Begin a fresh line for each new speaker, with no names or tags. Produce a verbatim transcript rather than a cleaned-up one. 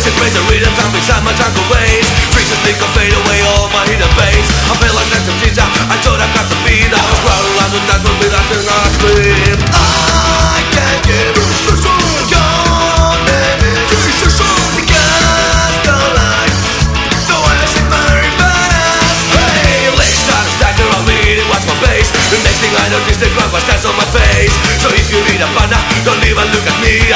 Chasing praise and rhythm sound inside my jungle ways. Reasons think I'll fade away all my hidden base. I feel like that's a teacher, I thought I got to be that. I was crawling around the dance floor without turning on scream. I can't get your name is Jesus. Because the light, the way I shake my badass. Hey, legs try to stack her, I'll read and watch my face. The next thing I notice, the crowd was stands on my face. So if you need a partner, don't even look at me.